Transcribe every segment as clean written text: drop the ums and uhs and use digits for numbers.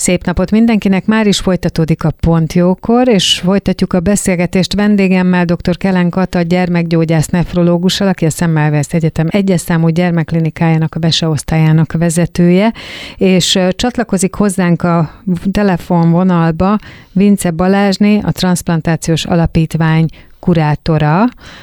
Szép napot mindenkinek, már is folytatódik a Pontjókor, és folytatjuk a beszélgetést vendégemmel, dr. Kelen Kata, gyermekgyógyász nefrológussal, aki a Semmelweis Egyetem egyes számú gyermekklinikájának, a veseosztályának vezetője, és csatlakozik hozzánk a telefonvonalba Vince Balázsné, a Transzplantációs Alapítvány kurátora,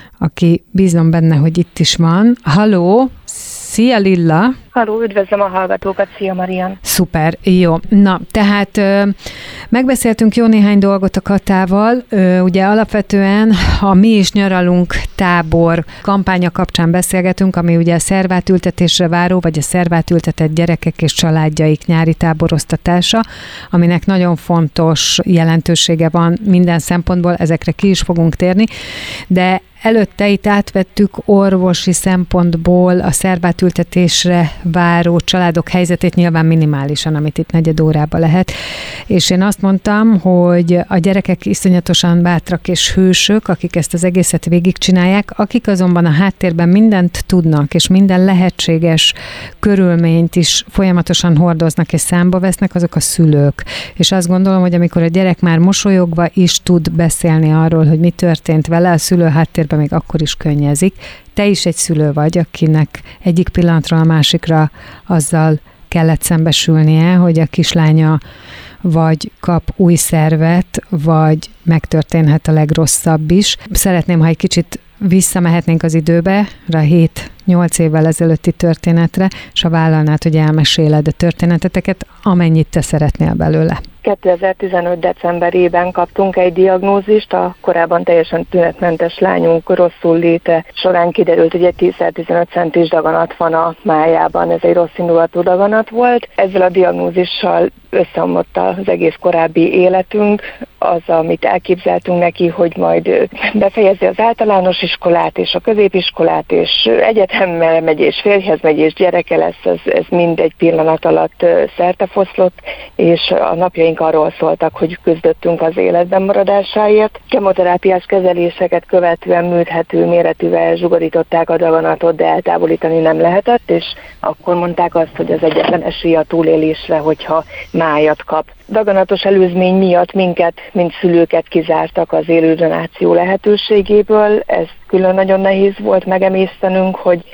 aki bízom benne, hogy itt is van. Halló! Szia Lilla! Halló, üdvözlöm a hallgatókat, szia Marian! Szuper, jó. Na, tehát megbeszéltünk jó néhány dolgot a Katával. Ugye alapvetően a Mi is nyaralunk tábor kampánya kapcsán beszélgetünk, ami ugye a szervátültetésre váró, vagy a szervátültetett gyerekek és családjaik nyári táboroztatása, aminek nagyon fontos jelentősége van minden szempontból, ezekre ki is fogunk térni, de előtte itt átvettük orvosi szempontból a szervátültetésre váró családok helyzetét, nyilván minimálisan, amit itt negyed órában lehet. És én azt mondtam, hogy a gyerekek iszonyatosan bátrak és hősök, akik ezt az egészet végigcsinálják, akik azonban a háttérben mindent tudnak, és minden lehetséges körülményt is folyamatosan hordoznak és számba vesznek, azok a szülők. És azt gondolom, hogy amikor a gyerek már mosolyogva is tud beszélni arról, hogy mi történt vele, a szülő háttérben még akkor is könnyezik. Te is egy szülő vagy, akinek egyik pillanatról a másikra azzal kellett szembesülnie, hogy a kislánya vagy kap új szervet, vagy megtörténhet a legrosszabb is. Szeretném, ha egy kicsit visszamehetnénk az időbe, rá 7-8 évvel ezelőtti történetre, és ha vállalnád, hogy elmeséled a történeteteket, amennyit te szeretnél belőle. 2015. decemberében kaptunk egy diagnózist, a korábban teljesen tünetmentes lányunk rosszul léte során kiderült, hogy egy 10x15 centis daganat van a májában, ez egy rossz indulatú daganat volt. Ezzel a diagnózissal összeomlott az egész korábbi életünk, az, amit elképzeltünk neki, hogy majd befejezi az általános iskolát és a középiskolát, és egyetemre megy, és férjhez megy, és gyereke lesz, ez mind egy pillanat alatt szertefoszlott, és a napjaink arról szóltak, hogy küzdöttünk az életben maradásáért. Kemoterápiás kezeléseket követően műthető méretűvel zsugorították a daganatot, de eltávolítani nem lehetett, és akkor mondták azt, hogy az egyetlen esély a túlélésre, hogyha májat kap. Daganatos előzmény miatt minket, mint szülőket kizártak az élő donáció lehetőségéből. Ez külön nagyon nehéz volt megemésztenünk, hogy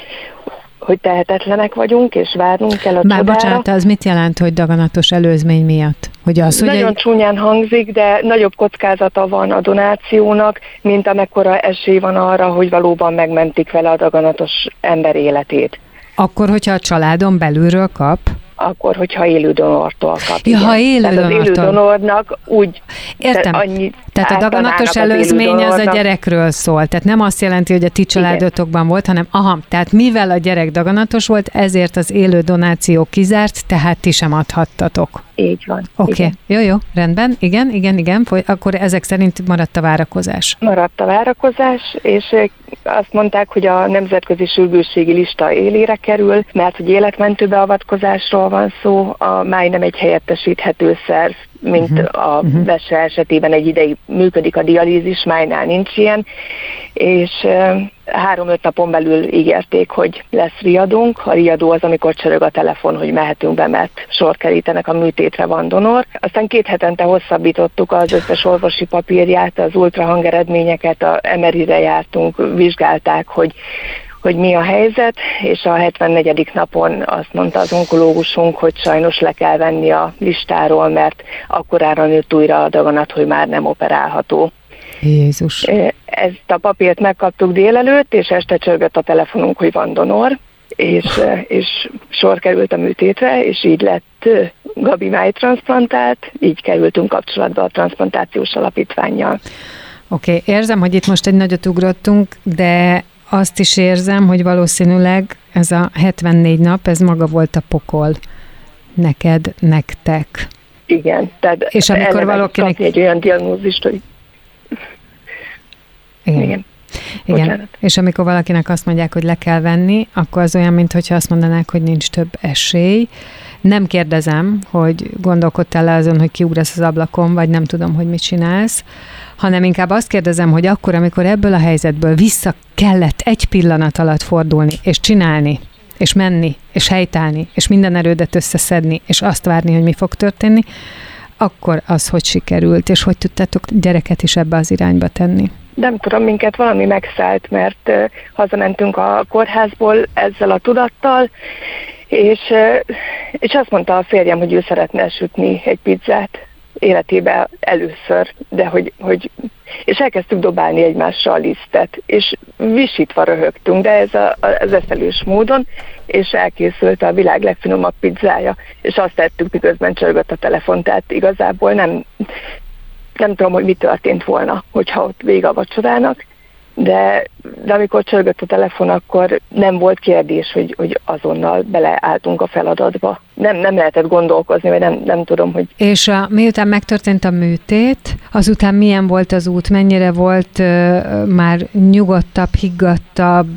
tehetetlenek vagyunk, és várnunk kell a csodára. Bocsánat, az mit jelent, hogy daganatos előzmény miatt? Hogy az, hogy nagyon csúnyán hangzik, de nagyobb kockázata van a donációnak, mint amekkora esély van arra, hogy valóban megmentik vele a daganatos ember életét. Akkor, hogyha a családon belülről kap? Akkor, hogyha élő donortól kap. Ja, ha élő donortól. Az élő donornak úgy... Értem. Tehát a daganatos előzmény az a gyerekről szól. Tehát nem azt jelenti, hogy a ti családotokban volt, hanem tehát mivel a gyerek daganatos volt, ezért az élő donáció kizárt, tehát ti sem adhattatok. Így van. Oké. Jó, rendben. Igen. Akkor ezek szerint maradt a várakozás. Maradt a várakozás, és azt mondták, hogy a nemzetközi sürgősségi lista élére kerül, mert hogy életmentő beavatkozásról van szó, a máj nem egy helyettesíthető szerv, mint a vese esetében egy ideig működik a dialízis, májnál nincs ilyen, és 3-5 napon belül ígérték, hogy lesz riadónk. A riadó az, amikor csörög a telefon, hogy mehetünk be, mert sor kerítenek, a műtétre van donor. Aztán 2 hetente hosszabbítottuk az összes orvosi papírját, az ultrahang eredményeket, a MRI-re jártunk, vizsgálták, hogy mi a helyzet, és a 74. napon azt mondta az onkológusunk, hogy sajnos le kell venni a listáról, mert akkorára nőtt újra a daganat, hogy már nem operálható. Jézus! Ezt a papírt megkaptuk délelőtt, és este csörgött a telefonunk, hogy van donor, és sor került a műtétre, és így lett Gabi májtranszplantált, így kerültünk kapcsolatba a Transzplantációs Alapítvánnyal. Oké, érzem, hogy itt most egy nagyot ugrottunk, de azt is érzem, hogy valószínűleg ez a 74 nap, ez maga volt a pokol nektek. Igen, tehát és amikor valakinek egy olyan diagnózist, hogy... Igen. És amikor valakinek azt mondják, hogy le kell venni, akkor az olyan, mintha azt mondanák, hogy nincs több esély. Nem kérdezem, hogy gondolkodtál azon, hogy kiugrasz az ablakon, vagy nem tudom, hogy mit csinálsz, hanem inkább azt kérdezem, hogy akkor, amikor ebből a helyzetből vissza kellett egy pillanat alatt fordulni és csinálni és menni, és helytállni, és minden erődet összeszedni, és azt várni, hogy mi fog történni, akkor az hogy sikerült, és hogy tudtátok gyereket is ebbe az irányba tenni? Nem tudom, minket valami megszállt, mert hazamentünk a kórházból ezzel a tudattal, és azt mondta a férjem, hogy ő szeretne sütni egy pizzát életében először, de és elkezdtük dobálni egymásra a lisztet, és visítva röhögtünk, de ez eszelős módon, és elkészült a világ legfinomabb pizzája, és azt tettük, miközben csörgött a telefon, tehát igazából nem tudom, hogy mi történt volna, hogyha ott vége a vacsorának, de amikor csörgött a telefon, akkor nem volt kérdés, hogy azonnal beleálltunk a feladatba. Nem lehetett gondolkozni, vagy nem tudom, hogy... És miután megtörtént a műtét, azután milyen volt az út? Mennyire volt már nyugodtabb, higgadtabb,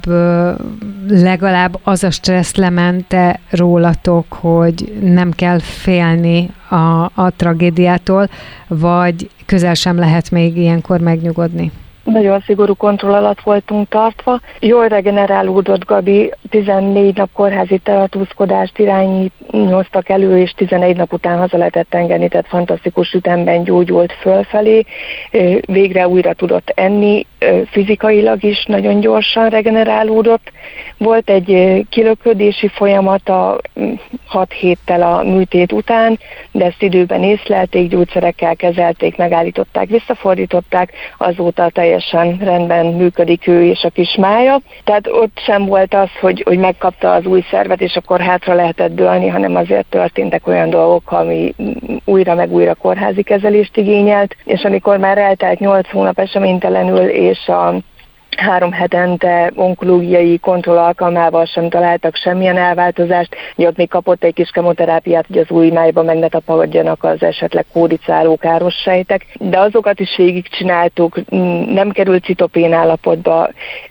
legalább az a stressz lemente rólatok, hogy nem kell félni a tragédiától, vagy közel sem lehet még ilyenkor megnyugodni? Nagyon szigorú kontroll alatt voltunk tartva. Jól regenerálódott Gabi, 14 nap kórházi tartózkodást irányoztak elő, és 11 nap után haza lehetett engedni, tehát fantasztikus ütemben gyógyult fölfelé. Végre újra tudott enni, fizikailag is nagyon gyorsan regenerálódott. Volt egy kilöködési folyamata 6 héttel a műtét után, de ezt időben észlelték, gyógyszerekkel kezelték, megállították, visszafordították, azóta teljesen rendben működik ő és a kismája. Tehát ott sem volt az, hogy megkapta az új szervet, és akkor hátra lehetett dőlni, hanem azért történtek olyan dolgok, ami újra meg újra kórházi kezelést igényelt, és amikor már eltelt 8 hónap eseménytelenül, és a 3 hetente onkológiai kontroll alkalmával sem találtak semmilyen elváltozást, ugye ott még kapott egy kis kemoterápiát, hogy az új májba meg ne tapadjanak az esetleg kódicáló káros sejtek, de azokat is végigcsináltuk, nem került citopén állapotba.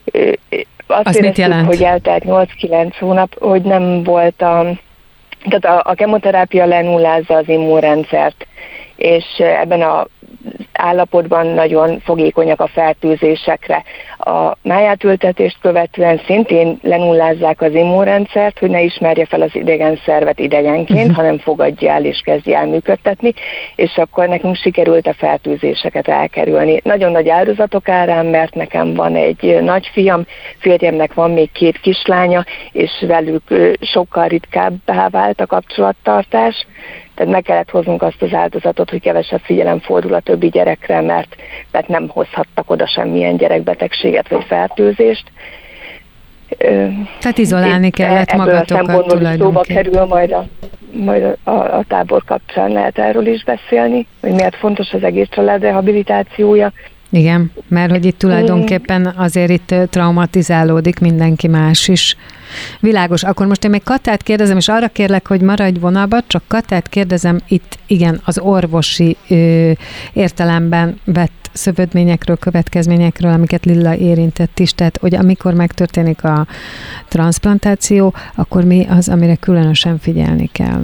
Azt éreztük, hogy eltelt 8-9 hónap, hogy nem volt tehát a kemoterápia lenullázza az immunrendszert, és ebben a állapotban nagyon fogékonyak a fertőzésekre. A májátültetést követően szintén lenullázzák az immunrendszert, hogy ne ismerje fel az idegen szervet idegenként, hanem fogadja el és kezdje el működtetni, és akkor nekünk sikerült a fertőzéseket elkerülni. Nagyon nagy áldozatok árán, mert nekem van egy nagyfiam, férjemnek van még 2 kislánya, és velük sokkal ritkábbá vált a kapcsolattartás, tehát meg kellett hoznunk azt az áldozatot, hogy kevesebb figyelem fordul a többi gyerekre, mert nem hozhattak oda semmilyen gyerekbetegséget vagy fertőzést. Tehát izolálni kellett magatokat tulajdonképpen. Szóba kerül majd a tábor kapcsán lehet erről is beszélni, hogy miért fontos az egész család rehabilitációja. Igen, mert hogy itt tulajdonképpen azért itt traumatizálódik mindenki más is. Világos. Akkor most én még Katát kérdezem, és arra kérlek, hogy maradj vonalba, csak Katát kérdezem itt, igen, az orvosi értelemben vett szövődményekről, következményekről, amiket Lilla érintett is, tehát hogy amikor megtörténik a transzplantáció, akkor mi az, amire különösen figyelni kell?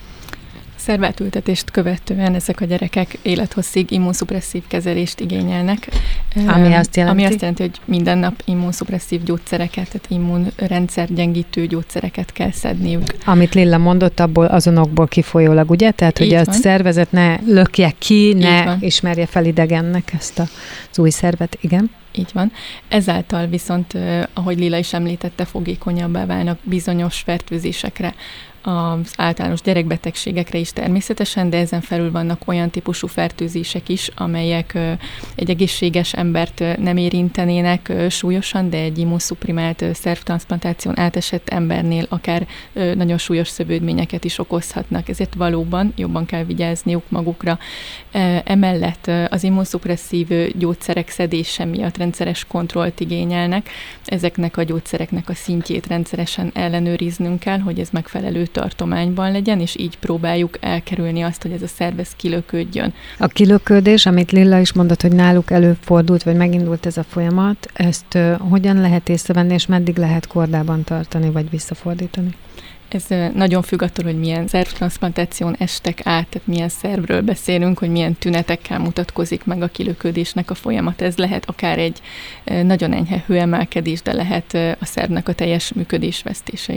Szervátültetést követően ezek a gyerekek élethosszig immunszupresszív kezelést igényelnek. Ami azt jelenti, hogy minden nap immunszupresszív gyógyszereket, tehát immunrendszer gyengítő gyógyszereket kell szedniük. Amit Lilla mondott, abból azonokból kifolyólag, ugye? Tehát, hogy a szervezet ne lökje ki, ne ismerje fel idegennek ezt az új szervet, igen? Így van. Ezáltal viszont, ahogy Lilla is említette, fogékonyabbá válnak bizonyos fertőzésekre, az általános gyerekbetegségekre is természetesen, de ezen felül vannak olyan típusú fertőzések is, amelyek egy egészséges embert nem érintenének súlyosan, de egy immunszuprimált szervtranszplantáción átesett embernél akár nagyon súlyos szövődményeket is okozhatnak. Ezért valóban jobban kell vigyázniuk magukra. Emellett az immunszupresszív gyógyszerek szedése miatt rendszeres kontrollt igényelnek. Ezeknek a gyógyszereknek a szintjét rendszeresen ellenőriznünk kell, hogy ez megfelelő tartományban legyen, és így próbáljuk elkerülni azt, hogy ez a szervez kilöködjön. A kilöködés, amit Lilla is mondott, hogy náluk előfordult, vagy megindult ez a folyamat, ezt hogyan lehet észrevenni, és meddig lehet kordában tartani, vagy visszafordítani? Ez nagyon függ attól, hogy milyen szervtranszplantáción estek át, tehát milyen szervről beszélünk, hogy milyen tünetekkel mutatkozik meg a kilöködésnek a folyamat. Ez lehet akár egy nagyon enyhe hőemelkedés, de lehet a szervnek a teljes működésvesztése is.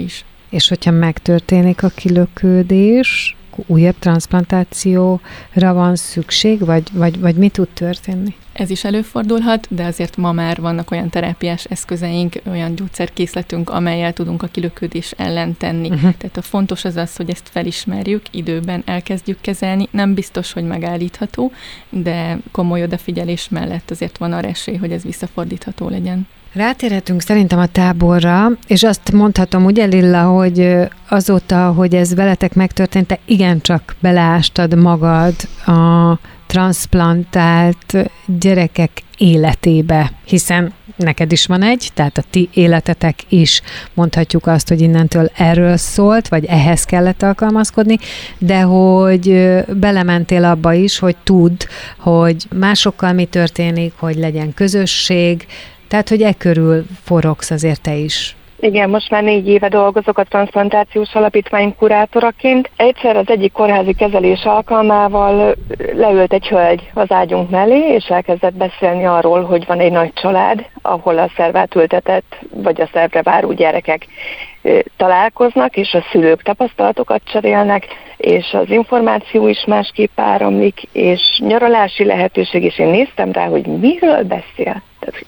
És hogyha megtörténik a kilökődés, újabb transzplantációra van szükség, vagy mi tud történni? Ez is előfordulhat, de azért ma már vannak olyan terápiás eszközeink, olyan gyógyszerkészletünk, amellyel tudunk a kilökődés ellen tenni. Tehát a fontos az, hogy ezt felismerjük, időben elkezdjük kezelni. Nem biztos, hogy megállítható, de komoly odafigyelés mellett azért van arra esély, hogy ez visszafordítható legyen. Rátérhetünk szerintem a táborra, és azt mondhatom, ugye Lilla, hogy azóta, hogy ez veletek megtörtént, te igencsak beleástad magad a transzplantált gyerekek életébe, hiszen neked is van egy, tehát a ti életetek is mondhatjuk azt, hogy innentől erről szólt, vagy ehhez kellett alkalmazkodni, de hogy belementél abba is, hogy tudd, hogy másokkal mi történik, hogy legyen közösség, tehát, hogy körül forogsz azért te is. Igen, most már 4 éve dolgozok a Transzplantációs Alapítvány kurátoraként. Egyszer az egyik kórházi kezelés alkalmával leült egy hölgy az ágyunk mellé, és elkezdett beszélni arról, hogy van egy nagy család, ahol a szervátültetett vagy a szervre váró gyerekek találkoznak, és a szülők tapasztalatokat cserélnek, és az információ is másképp áramlik, és nyaralási lehetőség, és én néztem rá, hogy miről beszél.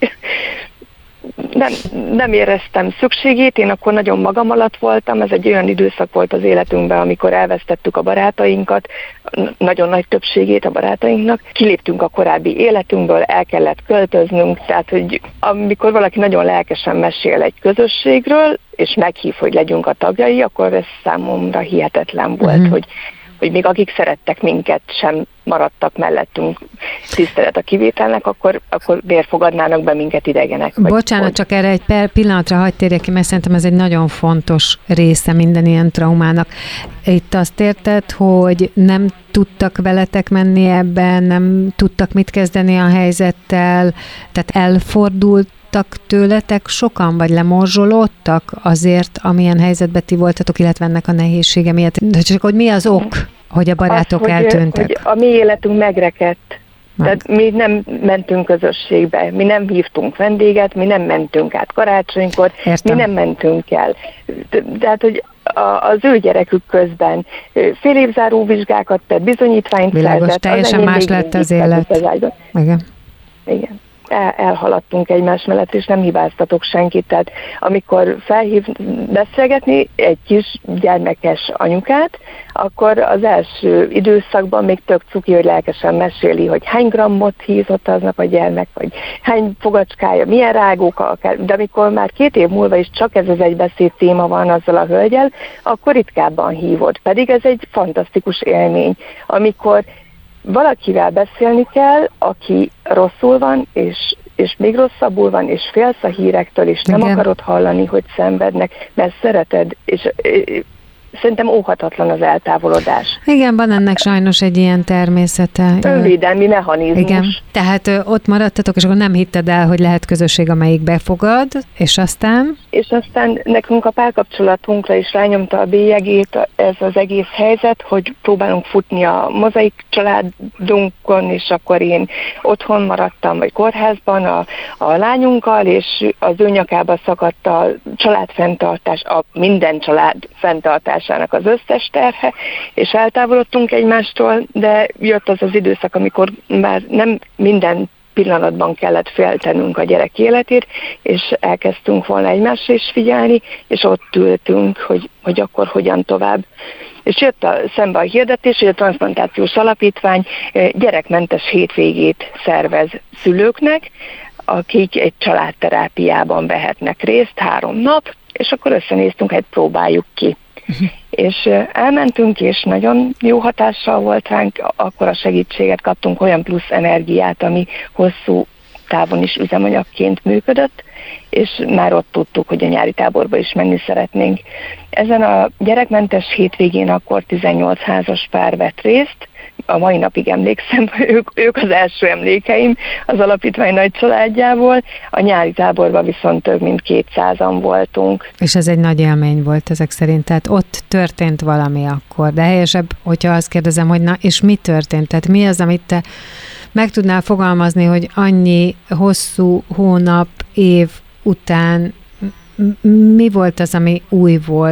Nem éreztem szükségét, én akkor nagyon magam alatt voltam, ez egy olyan időszak volt az életünkben, amikor elvesztettük a barátainkat, nagyon nagy többségét a barátainknak, kiléptünk a korábbi életünkből, el kellett költöznünk, tehát hogy amikor valaki nagyon lelkesen mesél egy közösségről, és meghív, hogy legyünk a tagjai, akkor ez számomra hihetetlen volt, hogy még akik szerettek minket, sem maradtak mellettünk tisztelet a kivételnek, akkor miért fogadnának be minket idegenek? Bocsánat, csak erre egy pillanatra hadd térjek ki, mert szerintem ez egy nagyon fontos része minden ilyen traumának. Itt azt érted, hogy nem tudtak veletek menni ebben, nem tudtak mit kezdeni a helyzettel, tehát elfordultak tőletek sokan, vagy lemorzsolódtak azért, amilyen helyzetben ti voltatok, illetve ennek a nehézsége miatt? De csak hogy mi az ok, hogy a barátok eltűntek? Hogy a mi életünk megrekedt. Tehát mi nem mentünk közösségbe, mi nem hívtunk vendéget, mi nem mentünk át karácsonykor, mi nem mentünk el. Tehát, hogy az ő gyerekük közben fél évzáró vizsgákat tett, bizonyítványt szerzett. Teljesen más lett az élet. Igen. Elhaladtunk egymás mellett, és nem hibáztatok senkit. Tehát amikor felhív beszélgetni egy kis gyermekes anyukát, akkor az első időszakban még tök cuki, hogy lelkesen meséli, hogy hány grammot hízott aznap a gyermek, vagy hány fogacskája, milyen rágókkal kell. De amikor már 2 év múlva is csak ez az egy beszéd téma van azzal a hölgyel, akkor ritkábban hívod. Pedig ez egy fantasztikus élmény, amikor valakivel beszélni kell, aki rosszul van, és még rosszabbul van, és félsz a hírektől, és nem akarod hallani, hogy szenvednek, mert szereted, és szerintem óhatatlan az eltávolodás. Igen, van ennek sajnos egy ilyen természete. Önvédelmi mechanizmus. Igen, tehát ott maradtatok, és akkor nem hitted el, hogy lehet közösség, amelyik befogad, és aztán? És aztán nekünk a párkapcsolatunkra is rányomta a bélyegét ez az egész helyzet, hogy próbálunk futni a mozaik családunkon, és akkor én otthon maradtam, vagy kórházban a lányunkkal, és az ő nyakába szakadt a családfenntartás, a minden család fenntartásának az összes terhe, és eltávolodtunk egymástól, de jött az az időszak, amikor már nem minden pillanatban kellett féltenünk a gyerek életét, és elkezdtünk volna egymásra is figyelni, és ott ültünk, hogy akkor hogyan tovább. És jött szembe a hirdetés, hogy a Transzplantációs Alapítvány gyerekmentes hétvégét szervez szülőknek, akik egy családterápiában vehetnek részt 3 nap, és akkor összenéztünk, hogy próbáljuk ki. És elmentünk, és nagyon jó hatással volt ránk, akkor a segítséget kaptunk, olyan plusz energiát, ami hosszú távon is üzemanyagként működött, és már ott tudtuk, hogy a nyári táborba is menni szeretnénk. Ezen a gyerekmentes hétvégén akkor 18 házas pár vett részt, a mai napig emlékszem, ők az első emlékeim az alapítvány nagy családjából, a nyári táborban viszont több mint 200-an voltunk. És ez egy nagy élmény volt ezek szerint, tehát ott történt valami akkor, de helyesebb, hogyha azt kérdezem, hogy na, és mi történt? Tehát mi az, amit te meg tudnál fogalmazni, hogy annyi hosszú hónap, év után mi volt az, ami új volt,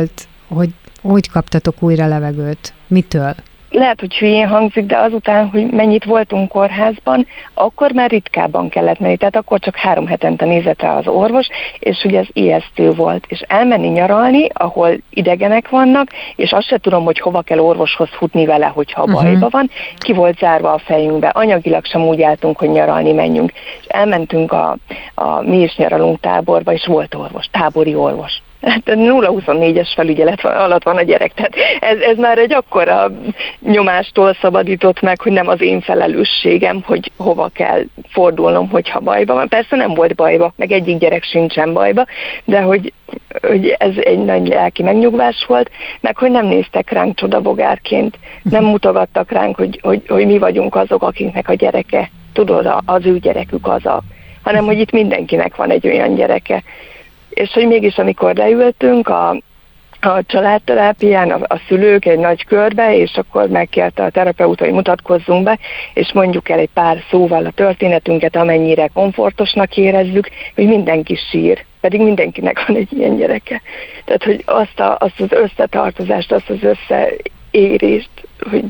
hogy kaptatok újra levegőt? Mitől? Lehet, hogy hülyén hangzik, de azután, hogy mennyit voltunk kórházban, akkor már ritkábban kellett menni, tehát akkor csak 3 hetente nézett rá az orvos, és ugye ez ijesztő volt. És elmenni nyaralni, ahol idegenek vannak, és azt se tudom, hogy hova kell orvoshoz futni vele, hogyha bajba van, ki volt zárva a fejünkbe. Anyagilag sem úgy álltunk, hogy nyaralni menjünk. És elmentünk a Mi is nyaralunk táborba, és volt orvos, tábori orvos. Hát 0-24-es felügyelet alatt van a gyerek, tehát ez már egy akkora nyomástól szabadított meg, hogy nem az én felelősségem, hogy hova kell fordulnom, hogyha bajba van. Persze nem volt bajba, meg egyik gyerek sincsen bajba, de hogy ez egy nagy lelki megnyugvás volt, meg hogy nem néztek ránk csodabogárként, nem mutogattak ránk, hogy mi vagyunk azok, akiknek a gyereke, tudod, az ő gyerekük hanem hogy itt mindenkinek van egy olyan gyereke. És hogy mégis amikor leültünk a családterápián, a szülők egy nagy körbe, és akkor megkérte a terapeuta, hogy mutatkozzunk be, és mondjuk el egy pár szóval a történetünket, amennyire komfortosnak érezzük, hogy mindenki sír, pedig mindenkinek van egy ilyen gyereke. Tehát, hogy azt az összetartozást, azt az összeérést, hogy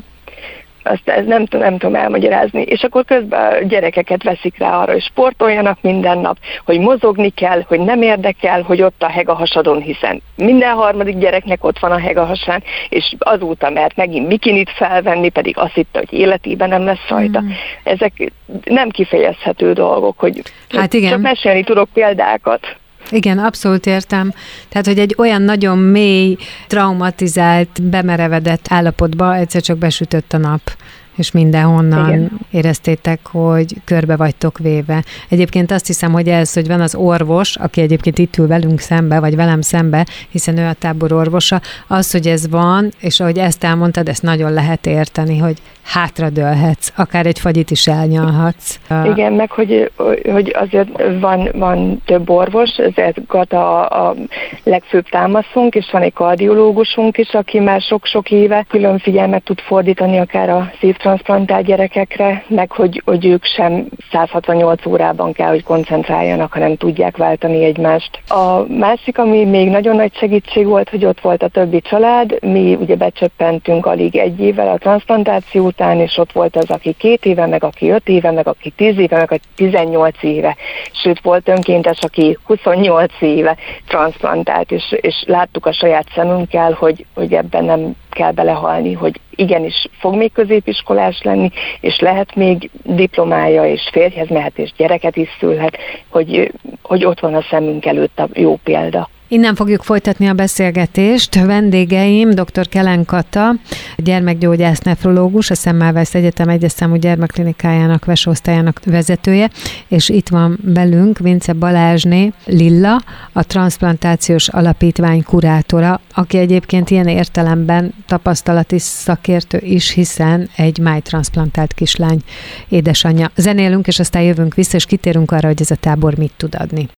ezt nem tudom elmagyarázni, és akkor közben a gyerekeket veszik rá arra, hogy sportoljanak minden nap, hogy mozogni kell, hogy nem érdekel, hogy ott a heg a hasadon, hiszen minden harmadik gyereknek ott van a heg a hasán, és azóta mert megint bikinit felvenni, pedig azt hitte, hogy életében nem lesz rajta. Ezek nem kifejezhető dolgok, hogy hát igen. Csak mesélni tudok példákat. Igen, abszolút értem. Tehát, hogy egy olyan nagyon mély, traumatizált, bemerevedett állapotba egyszer csak besütött a nap, és mindenhonnan igen. Éreztétek, hogy körbe vagytok véve. Egyébként azt hiszem, hogy ez, hogy van az orvos, aki egyébként itt ül velünk szembe, vagy velem szembe, hiszen ő a tábor orvosa, az, hogy ez van, és ahogy ezt elmondtad, ezt nagyon lehet érteni, hogy hátradőlhetsz, akár egy fagyit is elnyalhatsz. Igen, meg hogy azért van több orvos, ezért Gata a legfőbb támaszunk, és van egy kardiológusunk is, aki már sok-sok éve külön figyelmet tud fordítani akár a szívtranszplantált gyerekekre, meg hogy ők sem 168 órában kell, hogy koncentráljanak, hanem tudják váltani egymást. A másik, ami még nagyon nagy segítség volt, hogy ott volt a többi család, mi ugye becsöppentünk alig 1 évvel a transzplantáció után, és ott volt az, aki 2 éve, meg aki 5 éve, meg aki 10 éve, meg aki 18 éve. Sőt, volt önkéntes, aki 28 éve transzplantált, és láttuk a saját szemünkkel, hogy ebben nem kell belehalni, hogy igenis fog még középiskolás lenni, és lehet még diplomája, és férjhez mehet, és gyereket is szülhet, hogy ott van a szemünk előtt a jó példa. Innen fogjuk folytatni a beszélgetést. Vendégeim dr. Kelen Kata, gyermekgyógyász nefrológus, a Semmelweis Egyetem egyes számú gyermekklinikájának VES-osztályának vezetője, és itt van velünk Vince Balázsné Lilla, a Transzplantációs Alapítvány kurátora, aki egyébként ilyen értelemben tapasztalati szakértő is, hiszen egy májtranszplantált kislány édesanyja. Zenélünk, és aztán jövünk vissza, és kitérünk arra, hogy ez a tábor mit tud adni.